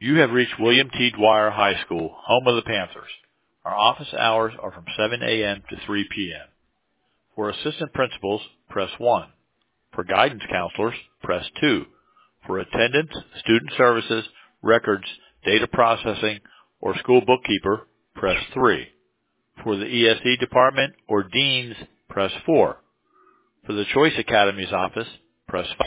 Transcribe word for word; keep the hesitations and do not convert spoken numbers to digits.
You have reached William T. Dwyer High School, home of the Panthers. Our office hours are from seven a.m. to three p.m. For assistant principals, press one. For guidance counselors, press two. For attendance, student services, records, data processing, or school bookkeeper, press three. For the E S E department or deans, press four. For the Choice Academies office, press five.